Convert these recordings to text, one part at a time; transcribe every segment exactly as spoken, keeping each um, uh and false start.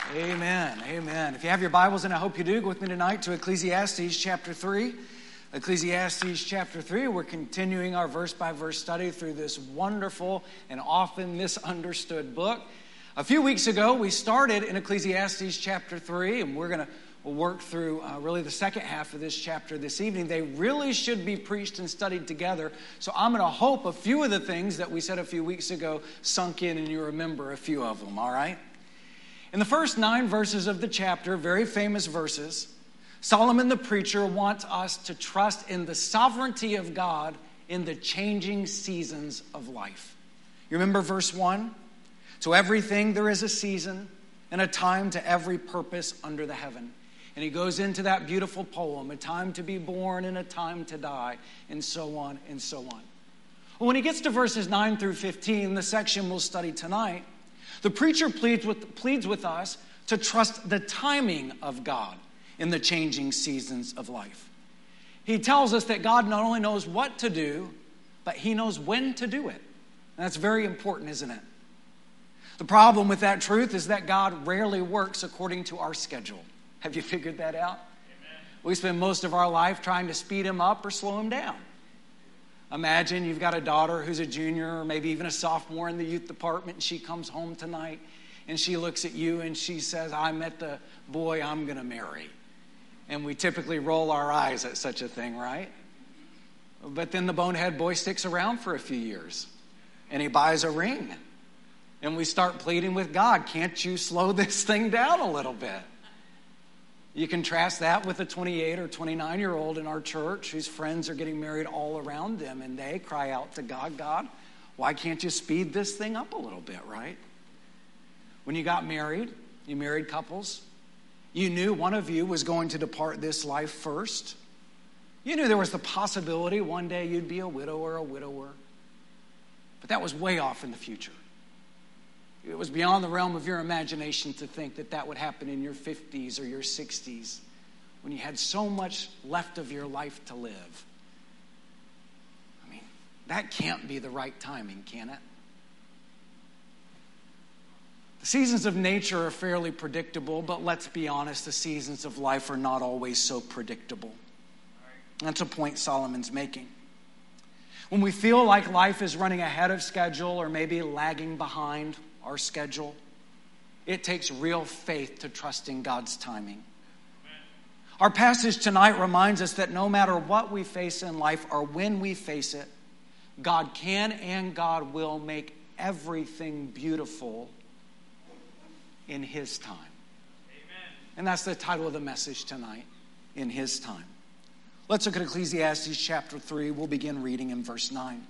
Amen. Amen. If you have your Bibles, and I hope you do, go with me tonight to Ecclesiastes chapter three. Ecclesiastes chapter three, we're continuing our verse-by-verse study through this wonderful and often misunderstood book. A few weeks ago, we started in Ecclesiastes chapter three, and we're going to work through uh, really the second half of this chapter this evening. They really should be preached and studied together, so I'm going to hope a few of the things that we said a few weeks ago sunk in and you remember a few of them, all right? In the first nine verses of the chapter, very famous verses, Solomon the preacher wants us to trust in the sovereignty of God in the changing seasons of life. You remember verse one? To everything there is a season and a time to every purpose under the heaven. And he goes into that beautiful poem, a time to be born and a time to die, and so on and so on. When he gets to verses nine through fifteen, the section we'll study tonight, the preacher pleads with, pleads with us to trust the timing of God in the changing seasons of life. He tells us that God not only knows what to do, but he knows when to do it. And that's very important, isn't it? The problem with that truth is that God rarely works according to our schedule. Have you figured that out? Amen. We spend most of our life trying to speed him up or slow him down. Imagine you've got a daughter who's a junior or maybe even a sophomore in the youth department, and she comes home tonight and she looks at you and she says, I met the boy I'm going to marry. And we typically roll our eyes at such a thing, right? But then the bonehead boy sticks around for a few years and he buys a ring. And we start pleading with God, can't you slow this thing down a little bit? You contrast that with a twenty-eight or twenty-nine-year-old in our church whose friends are getting married all around them, and they cry out to God, God, why can't you speed this thing up a little bit, right? When you got married, you married couples, you knew one of you was going to depart this life first. You knew there was the possibility one day you'd be a widow or a widower, but that was way off in the future. It was beyond the realm of your imagination to think that that would happen in your fifties or your sixties when you had so much left of your life to live. I mean, that can't be the right timing, can it? The seasons of nature are fairly predictable, but let's be honest, the seasons of life are not always so predictable. That's a point Solomon's making. When we feel like life is running ahead of schedule or maybe lagging behind our schedule, it takes real faith to trust in God's timing. Amen. Our passage tonight reminds us that no matter what we face in life or when we face it, God can and God will make everything beautiful in his time. Amen. And that's the title of the message tonight, in his time. Let's look at Ecclesiastes chapter three. We'll begin reading in verse nine.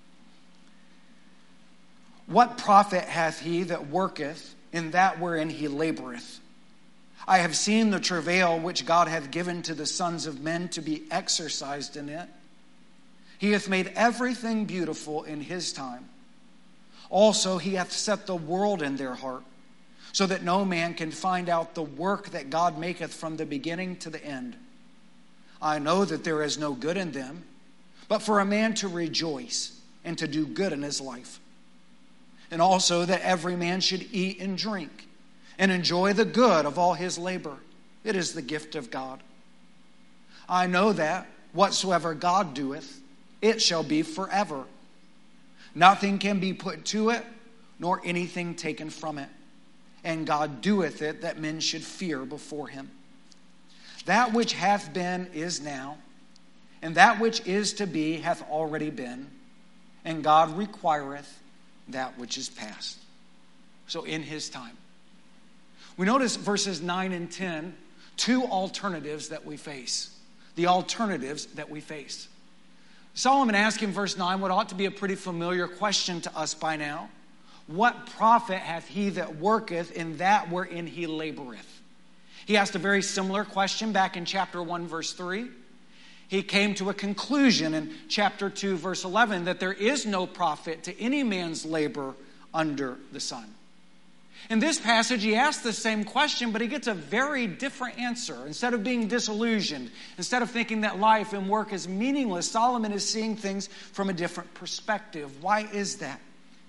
What profit hath he that worketh in that wherein he laboreth? I have seen the travail which God hath given to the sons of men to be exercised in it. He hath made everything beautiful in his time. Also he hath set the world in their heart, so that no man can find out the work that God maketh from the beginning to the end. I know that there is no good in them, but for a man to rejoice and to do good in his life. And also that every man should eat and drink and enjoy the good of all his labor. It is the gift of God. I know that whatsoever God doeth, it shall be forever. Nothing can be put to it, nor anything taken from it. And God doeth it that men should fear before him. That which hath been is now, and that which is to be hath already been, and God requireth that which is past. So in his time. We notice verses nine and ten, two alternatives that we face. The alternatives that we face. Solomon asks in verse nine what ought to be a pretty familiar question to us by now. What profit hath he that worketh in that wherein he laboreth? He asked a very similar question back in chapter one, verse three. He came to a conclusion in chapter two, verse eleven, that there is no profit to any man's labor under the sun. In this passage, he asks the same question, but he gets a very different answer. Instead of being disillusioned, instead of thinking that life and work is meaningless, Solomon is seeing things from a different perspective. Why is that?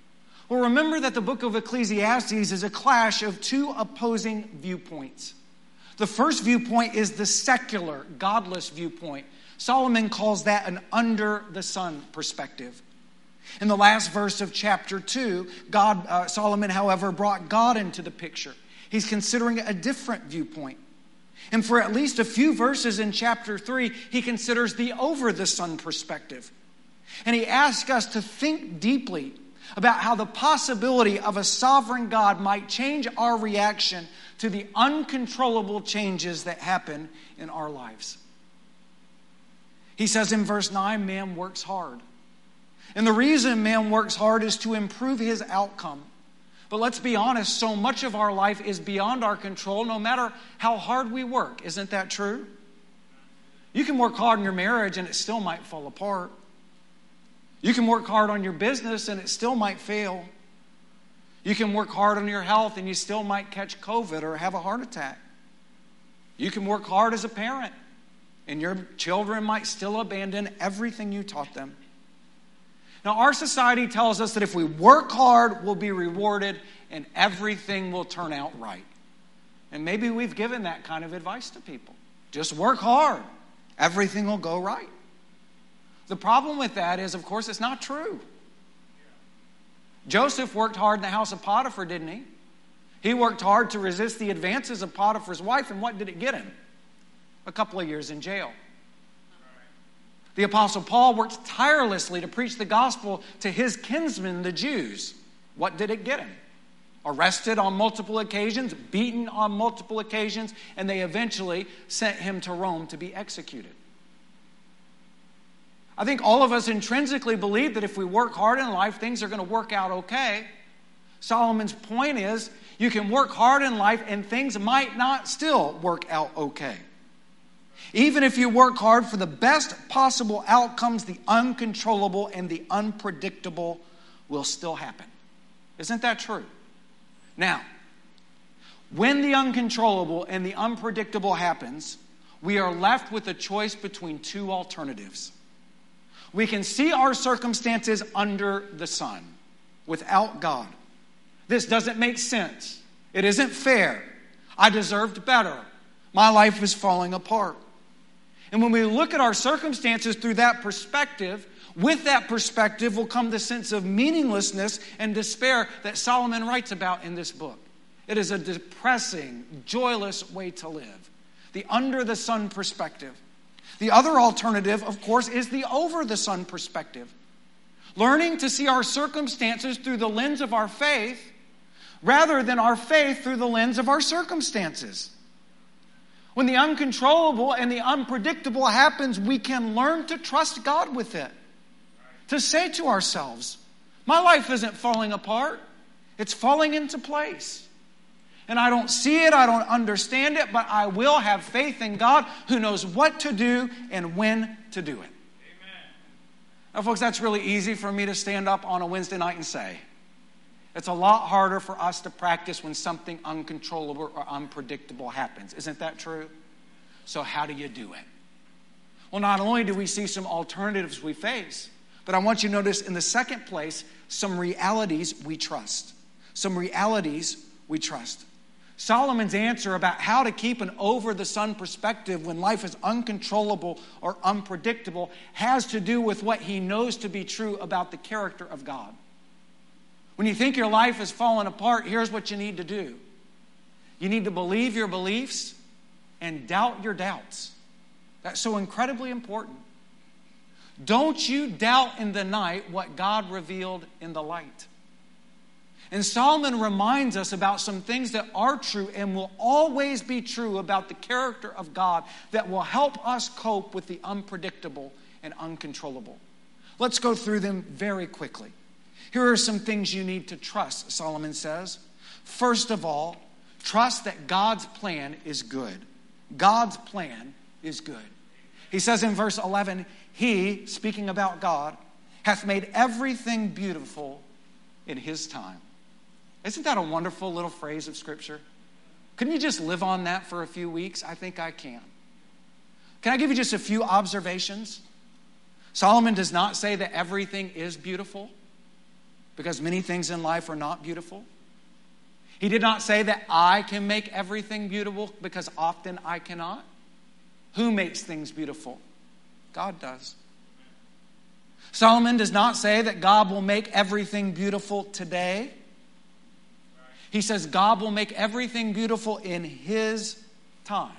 Well, remember that the book of Ecclesiastes is a clash of two opposing viewpoints. The first viewpoint is the secular, godless viewpoint. Solomon calls that an under-the-sun perspective. In the last verse of chapter two, God, uh, Solomon, however, brought God into the picture. He's considering a different viewpoint. And for at least a few verses in chapter three, he considers the over-the-sun perspective. And he asks us to think deeply about how the possibility of a sovereign God might change our reaction to the uncontrollable changes that happen in our lives. He says in verse nine, man works hard. And the reason man works hard is to improve his outcome. But let's be honest, so much of our life is beyond our control, no matter how hard we work. Isn't that true? You can work hard in your marriage and it still might fall apart. You can work hard on your business and it still might fail. You can work hard on your health and you still might catch COVID or have a heart attack. You can work hard as a parent and your children might still abandon everything you taught them. Now, our society tells us that if we work hard, we'll be rewarded and everything will turn out right. And maybe we've given that kind of advice to people. Just work hard. Everything will go right. The problem with that is, of course, it's not true. Joseph worked hard in the house of Potiphar, didn't he? He worked hard to resist the advances of Potiphar's wife, and what did it get him? A couple of years in jail. The Apostle Paul worked tirelessly to preach the gospel to his kinsmen, the Jews. What did it get him? Arrested on multiple occasions, beaten on multiple occasions, and they eventually sent him to Rome to be executed. I think all of us intrinsically believe that if we work hard in life, things are going to work out okay. Solomon's point is, you can work hard in life and things might not still work out okay. Even if you work hard for the best possible outcomes, the uncontrollable and the unpredictable will still happen. Isn't that true? Now, when the uncontrollable and the unpredictable happens, we are left with a choice between two alternatives. We can see our circumstances under the sun, without God. This doesn't make sense. It isn't fair. I deserved better. My life is falling apart. And when we look at our circumstances through that perspective, with that perspective will come the sense of meaninglessness and despair that Solomon writes about in this book. It is a depressing, joyless way to live. The under-the-sun perspective. The other alternative, of course, is the over-the-sun perspective. Learning to see our circumstances through the lens of our faith rather than our faith through the lens of our circumstances. When the uncontrollable and the unpredictable happens, we can learn to trust God with it. To say to ourselves, my life isn't falling apart. It's falling into place. And I don't see it, I don't understand it, but I will have faith in God who knows what to do and when to do it. Amen. Now, folks, that's really easy for me to stand up on a Wednesday night and say. It's a lot harder for us to practice when something uncontrollable or unpredictable happens. Isn't that true? So how do you do it? Well, not only do we see some alternatives we face, but I want you to notice in the second place, some realities we trust. Some realities we trust. Solomon's answer about how to keep an over-the-sun perspective when life is uncontrollable or unpredictable has to do with what he knows to be true about the character of God. When you think your life is falling apart, here's what you need to do. You need to believe your beliefs and doubt your doubts. That's so incredibly important. Don't you doubt in the night what God revealed in the light. And Solomon reminds us about some things that are true and will always be true about the character of God that will help us cope with the unpredictable and uncontrollable. Let's go through them very quickly. Here are some things you need to trust, Solomon says. First of all, trust that God's plan is good. God's plan is good. He says in verse eleven, He, speaking about God, hath made everything beautiful in His time. Isn't that a wonderful little phrase of Scripture? Couldn't you just live on that for a few weeks? I think I can. Can I give you just a few observations? Solomon does not say that everything is beautiful. because many things in life are not beautiful. He did not say that I can make everything beautiful, because often I cannot. Who makes things beautiful? God does. Solomon does not say that God will make everything beautiful today. He says God will make everything beautiful in His time.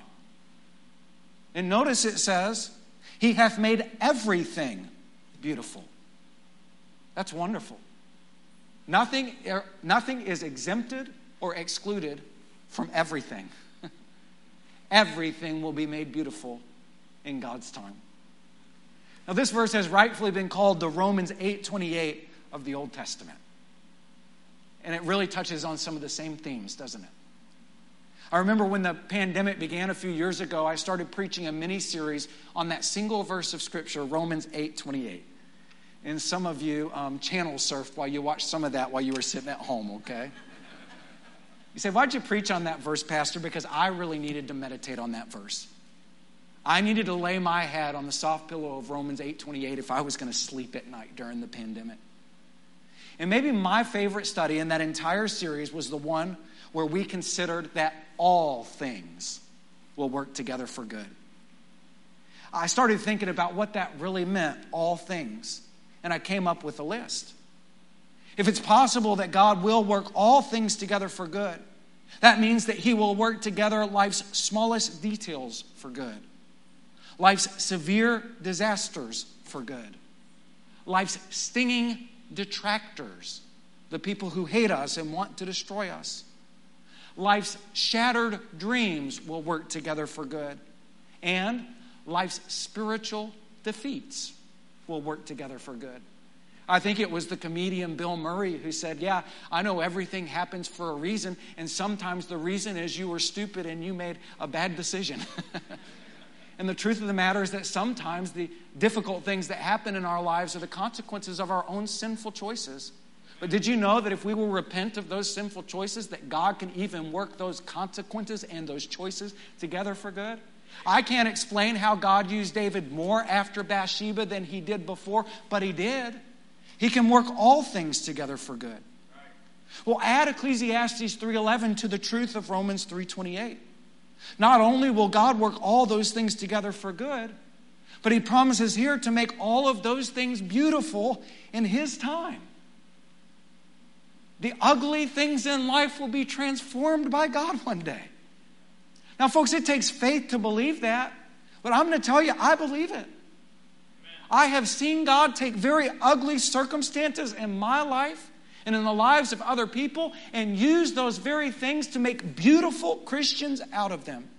And notice it says, He hath made everything beautiful. That's wonderful. Nothing, nothing is exempted or excluded from everything. Everything will be made beautiful in God's time. Now, this verse has rightfully been called the Romans eight twenty-eight of the Old Testament. And it really touches on some of the same themes, doesn't it? I remember when the pandemic began a few years ago, I started preaching a mini-series on that single verse of Scripture, Romans eight twenty-eight. And some of you um, channel surfed while you watched some of that while you were sitting at home, okay? You say, why'd you preach on that verse, Pastor? Because I really needed to meditate on that verse. I needed to lay my head on the soft pillow of Romans eight twenty-eight if I was going to sleep at night during the pandemic. And maybe my favorite study in that entire series was the one where we considered that all things will work together for good. I started thinking about what that really meant, all things. And I came up with a list. If it's possible that God will work all things together for good, that means that He will work together life's smallest details for good. Life's severe disasters for good. Life's stinging detractors, the people who hate us and want to destroy us. Life's shattered dreams will work together for good. And life's spiritual defeats will work together for good. I think it was the comedian Bill Murray who said, yeah, I know everything happens for a reason, and sometimes the reason is you were stupid and you made a bad decision. And the truth of the matter is that sometimes the difficult things that happen in our lives are the consequences of our own sinful choices. But did you know that if we will repent of those sinful choices, that God can even work those consequences and those choices together for good? I can't explain how God used David more after Bathsheba than He did before, but He did. He can work all things together for good. Well, add Ecclesiastes three eleven to the truth of Romans three twenty-eight. Not only will God work all those things together for good, but He promises here to make all of those things beautiful in His time. The ugly things in life will be transformed by God one day. Now, folks, it takes faith to believe that, but I'm going to tell you, I believe it. I have seen God take very ugly circumstances in my life and in the lives of other people and use those very things to make beautiful Christians out of them.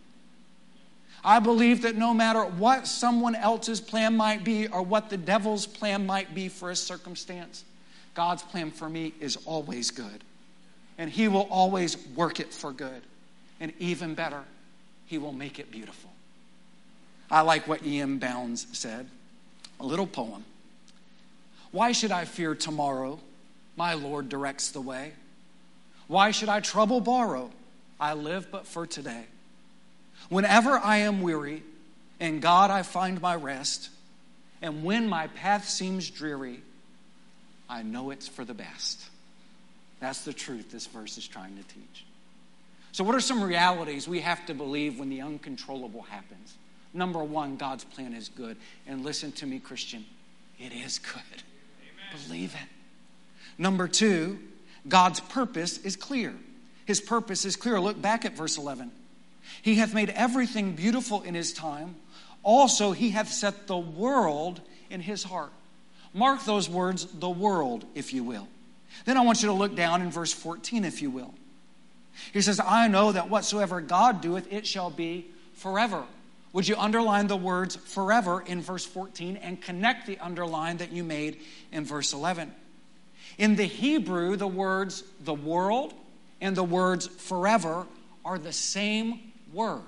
I believe that no matter what someone else's plan might be or what the devil's plan might be for a circumstance, God's plan for me is always good. And He will always work it for good. And even better, He will make it beautiful. I like what E M Bounds said. A little poem. Why should I fear tomorrow? My Lord directs the way. Why should I trouble borrow? I live but for today. Whenever I am weary, in God I find my rest. And when my path seems dreary, I know it's for the best. That's the truth this verse is trying to teach. So what are some realities we have to believe when the uncontrollable happens? Number one, God's plan is good. And listen to me, Christian, it is good. Amen. Believe it. Number two, God's purpose is clear. His purpose is clear. Look back at verse eleven. He hath made everything beautiful in His time. Also, He hath set the world in His heart. Mark those words, the world, if you will. Then I want you to look down in verse fourteen, if you will. He says, I know that whatsoever God doeth, it shall be forever. Would you underline the words forever in verse fourteen and connect the underline that you made in verse eleven? In the Hebrew, the words the world and the words forever are the same word.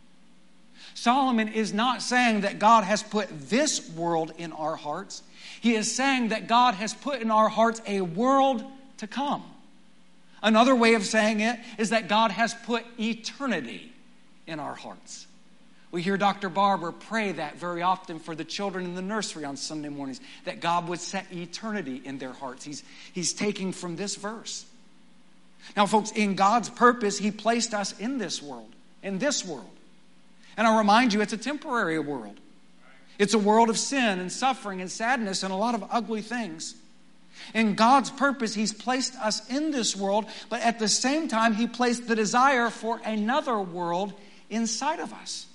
Solomon is not saying that God has put this world in our hearts. He is saying that God has put in our hearts a world to come. Another way of saying it is that God has put eternity in our hearts. We hear Doctor Barber pray that very often for the children in the nursery on Sunday mornings, that God would set eternity in their hearts. He's, he's taking from this verse. Now, folks, in God's purpose, He placed us in this world, in this world. And I'll remind you, it's a temporary world. It's a world of sin and suffering and sadness and a lot of ugly things. In God's purpose, He's placed us in this world, but at the same time, He placed the desire for another world inside of us.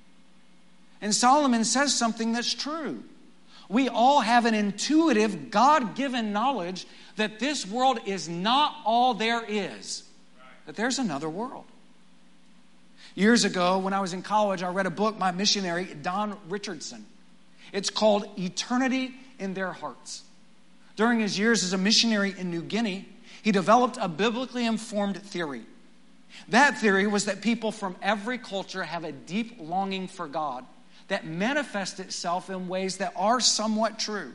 And Solomon says something that's true. We all have an intuitive, God-given knowledge that this world is not all there is, that there's another world. Years ago, when I was in college, I read a book by missionary Don Richardson. It's called Eternity in Their Hearts. During his years as a missionary in New Guinea, he developed a biblically informed theory. That theory was that people from every culture have a deep longing for God that manifests itself in ways that are somewhat true.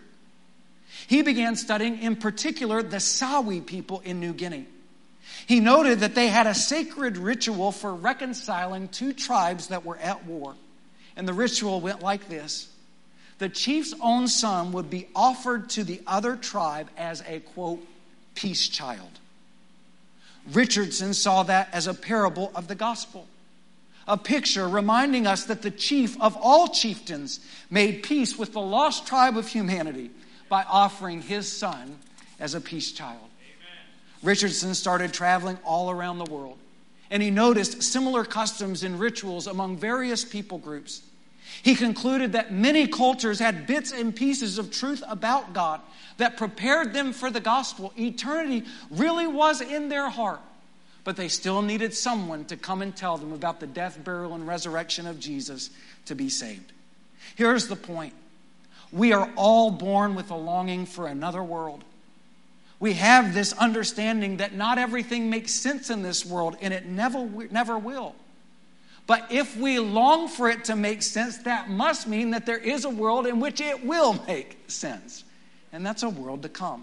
He began studying, in particular, the Sawi people in New Guinea. He noted that they had a sacred ritual for reconciling two tribes that were at war. And the ritual went like this. The chief's own son would be offered to the other tribe as a, quote, peace child. Richardson saw that as a parable of the gospel. A picture reminding us that the chief of all chieftains made peace with the lost tribe of humanity by offering his son as a peace child. Amen. Richardson started traveling all around the world, and he noticed similar customs and rituals among various people groups. He concluded that many cultures had bits and pieces of truth about God that prepared them for the gospel. Eternity really was in their heart. But they still needed someone to come and tell them about the death, burial, and resurrection of Jesus to be saved. Here's the point. We are all born with a longing for another world. We have this understanding that not everything makes sense in this world, and it never, never will. But if we long for it to make sense, that must mean that there is a world in which it will make sense. And that's a world to come.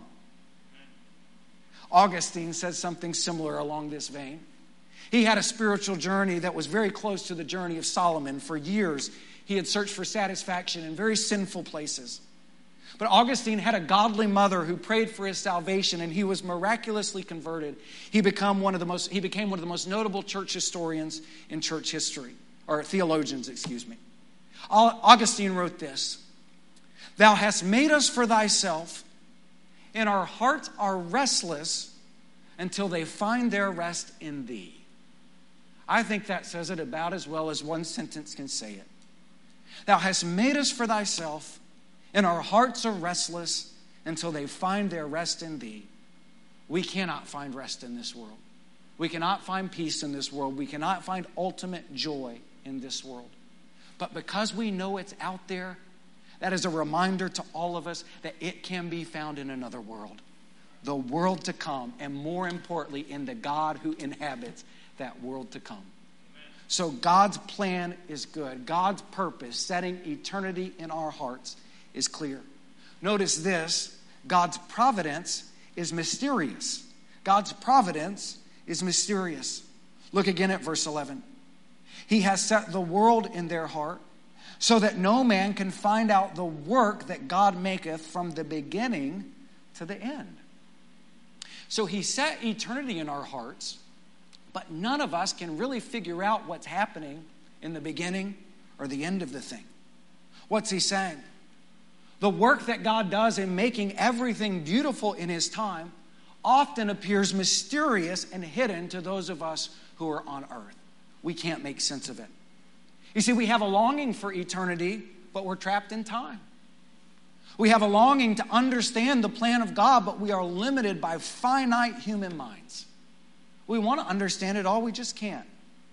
Augustine says something similar along this vein. He had a spiritual journey that was very close to the journey of Solomon. For years, he had searched for satisfaction in very sinful places. But Augustine had a godly mother who prayed for his salvation, and he was miraculously converted. He became one of the most, he became one of the most notable church historians in church history, or theologians, excuse me. Augustine wrote this, "Thou hast made us for thyself, and our hearts are restless until they find their rest in thee." I think that says it about as well as one sentence can say it. Thou hast made us for thyself, and our hearts are restless until they find their rest in thee. We cannot find rest in this world. We cannot find peace in this world. We cannot find ultimate joy in this world. But because we know it's out there, that is a reminder to all of us that it can be found in another world. The world to come, and more importantly, in the God who inhabits that world to come. Amen. So God's plan is good. God's purpose, setting eternity in our hearts, is clear. Notice this, God's providence is mysterious. God's providence is mysterious. Look again at verse eleven. He has set the world in their heart, so that no man can find out the work that God maketh from the beginning to the end. So he set eternity in our hearts, but none of us can really figure out what's happening in the beginning or the end of the thing. What's he saying? The work that God does in making everything beautiful in his time often appears mysterious and hidden to those of us who are on earth. We can't make sense of it. You see, we have a longing for eternity, but we're trapped in time. We have a longing to understand the plan of God, but we are limited by finite human minds. We want to understand it all, we just can't.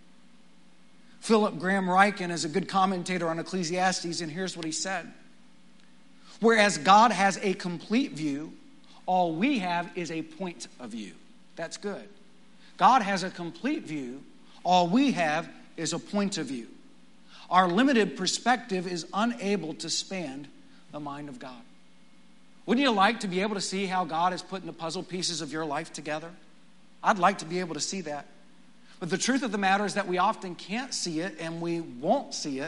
Philip Graham Ryken is a good commentator on Ecclesiastes, and here's what he said. Whereas God has a complete view, all we have is a point of view. That's good. God has a complete view, all we have is a point of view. Our limited perspective is unable to span the mind of God. Wouldn't you like to be able to see how God is putting the puzzle pieces of your life together? I'd like to be able to see that. But the truth of the matter is that we often can't see it, and we won't see it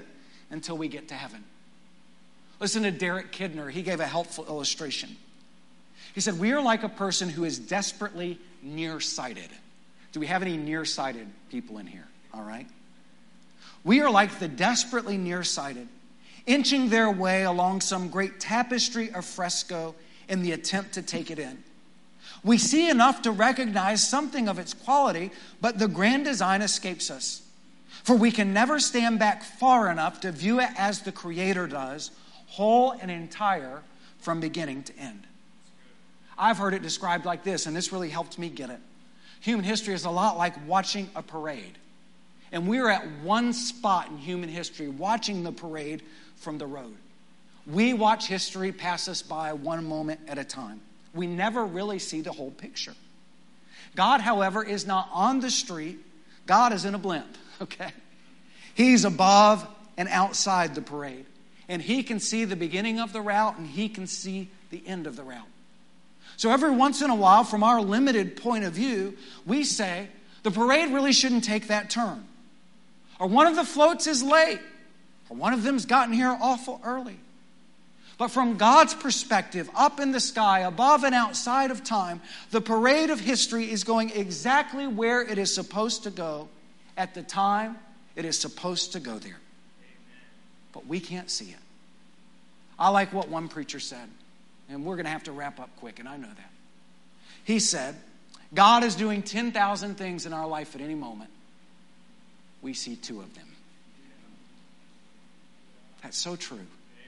until we get to heaven. Listen to Derek Kidner. He gave a helpful illustration. He said, we are like a person who is desperately nearsighted. Do we have any nearsighted people in here? All right. We are like the desperately nearsighted, inching their way along some great tapestry or fresco in the attempt to take it in. We see enough to recognize something of its quality, but the grand design escapes us. For we can never stand back far enough to view it as the Creator does, whole and entire from beginning to end. I've heard it described like this, and this really helped me get it. Human history is a lot like watching a parade. And we're at one spot in human history watching the parade from the road. We watch history pass us by one moment at a time. We never really see the whole picture. God, however, is not on the street. God is in a blimp, okay? He's above and outside the parade. And he can see the beginning of the route, and he can see the end of the route. So every once in a while, from our limited point of view, we say, the parade really shouldn't take that turn. Or one of the floats is late. Or one of them's gotten here awful early. But from God's perspective, up in the sky, above and outside of time, the parade of history is going exactly where it is supposed to go at the time it is supposed to go there. Amen. But we can't see it. I like what one preacher said, and we're going to have to wrap up quick, and I know that. He said, God is doing ten thousand things in our life at any moment. We see two of them. That's so true.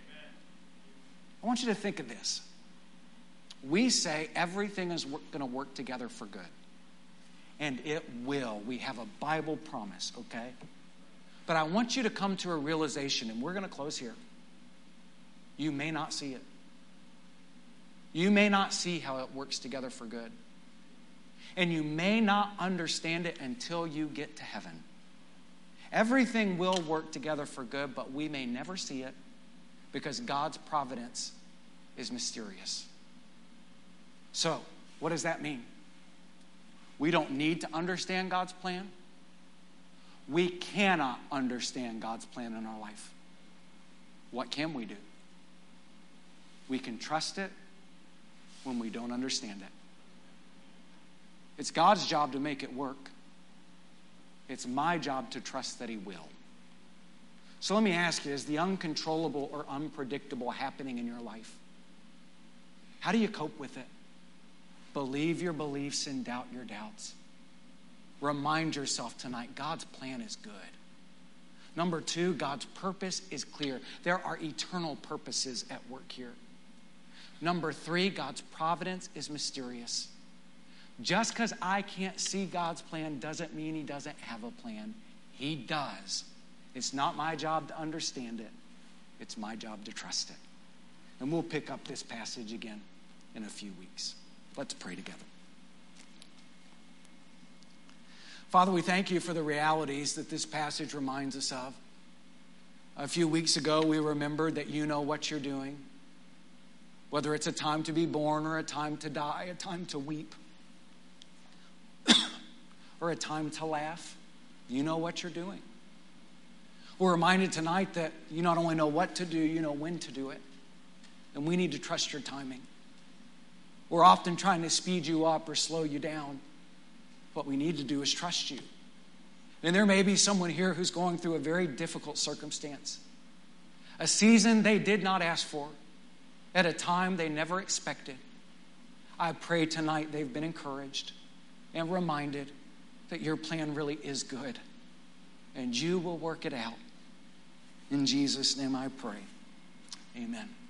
I want you to think of this. We say everything is going to work together for good. And it will. We have a Bible promise, okay? But I want you to come to a realization, and we're going to close here. You may not see it. You may not see how it works together for good. And you may not understand it until you get to heaven. Everything will work together for good, but we may never see it because God's providence is mysterious. So, what does that mean? We don't need to understand God's plan. We cannot understand God's plan in our life. What can we do? We can trust it when we don't understand it. It's God's job to make it work. It's my job to trust that He will. So let me ask you, is the uncontrollable or unpredictable happening in your life? How do you cope with it? Believe your beliefs and doubt your doubts. Remind yourself tonight, God's plan is good. Number two, God's purpose is clear. There are eternal purposes at work here. Number three, God's providence is mysterious. Just because I can't see God's plan doesn't mean He doesn't have a plan. He does. It's not my job to understand it. It's my job to trust it. And we'll pick up this passage again in a few weeks. Let's pray together. Father, we thank You for the realities that this passage reminds us of. A few weeks ago, we remembered that You know what You're doing. Whether it's a time to be born or a time to die, a time to weep, or a time to laugh, You know what You're doing. We're reminded tonight that You not only know what to do, You know when to do it. And we need to trust Your timing. We're often trying to speed You up or slow You down. What we need to do is trust You. And there may be someone here who's going through a very difficult circumstance. A season they did not ask for, at a time they never expected. I pray tonight they've been encouraged and reminded that Your plan really is good. And You will work it out. In Jesus' name I pray. Amen.